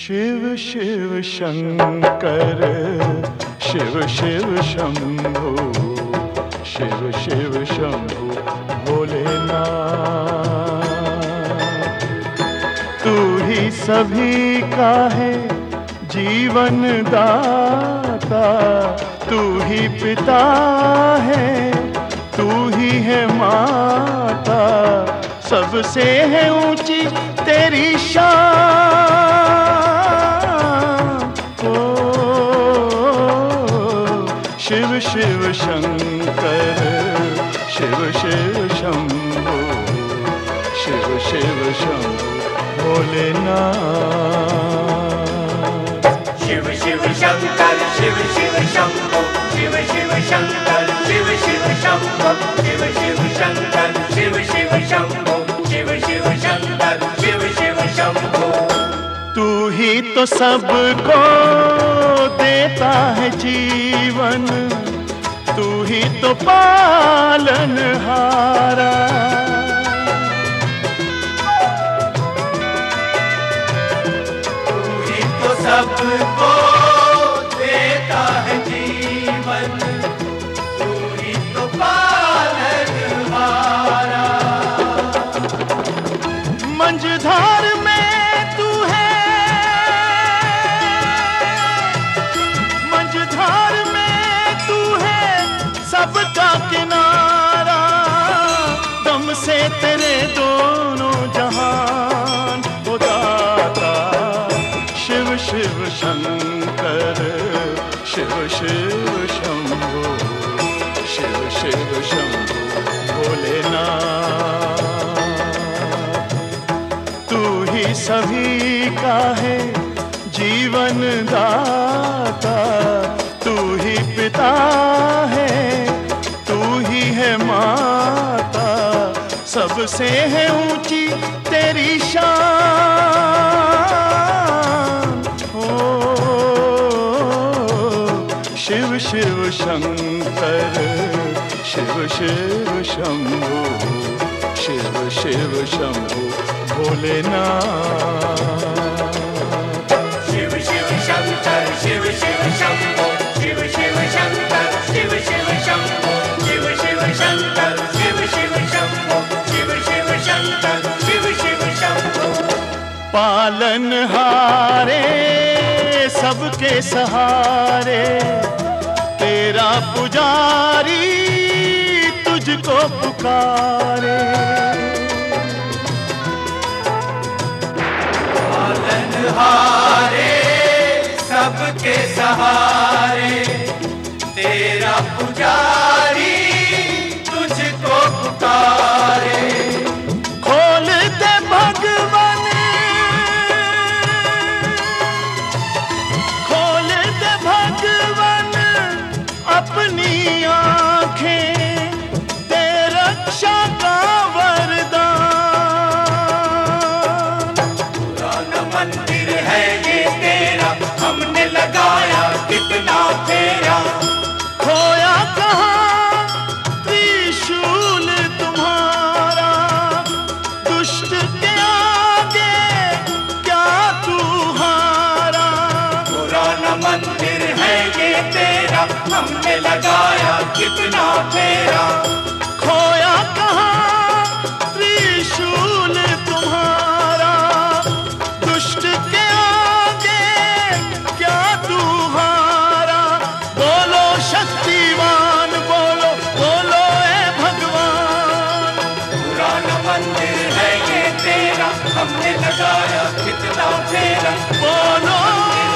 शिव शिव शंकर शिव शिव शंभो, शिव शिव शंभो भोलेनाथ। तू ही सभी का है जीवन दाता, तू ही पिता है, तू ही है माता, सबसे है ऊंची तेरी शान। ओ शिव शिव शंकर शिव शिव शंभो, शिव शिव शंभो भोलेनाथ। शिव शिव शंकर शिव शिव शंभो, शिव शिव शंकर शिव शिव शंभो, शिव शिव शंकर शिव शिव शंभो, शिव शिव शंकर शिव शिव शंभो। तू ही तो सबको देता है जीवन, तू ही तो पालनहारा। तू ही तो सबको देता है जीवन, तू ही तो पालनहारा। मंझधार में तू है, मंझधार में तू है सबका किनारा। दम से तेरे दोनों जहान हो दाता। शिव शिव शंकर शिव शिव शंभो, शिव शिव शंभो भोलेनाथ। तू ही सभी का है जीवन दाता, तू ही पिता है, तू ही है माता, सबसे है ऊंची तेरी शान। ओ शिव शिव शंकर शिव शिव शंभो, शिव शिव शंभो भोलेनाथ। शिव शिव शंकर शिव शिव शंभो, शिव शिव शंकर शिव शिव शंभो, शिव शिव शंकर शिव शिव शंभो, शिव शिव शंकर शिव शिव शंभो। पालनहारे सबके सहारे, तेरा पुजारी तुझको पुकारे। पालनहारे सबके सहारे, तेरा पुजारी तुझको पुकारे। खोल दे भगवान, खोल दे भगवान अपनी आंखें, दे रक्षा का वरदान। पुराना मंदिर है ये तेरा, हमने लगाया कितना फेरा। खोया कहाँ त्रिशूल तुम्हारा, दुष्ट के आगे क्या तू हारा। पुराना मंदिर है ये तेरा, हमने लगाया कितना फेरा। खोया कहाँ त्रिशूल तुम्हारा, दुष्ट के आगे क्या तू हारा। बोलो शक्तिमान बोलो, बोलो ए भगवान। पुराना मंदिर है ये तेरा, हमने लगाया कितना फेरा। बोलो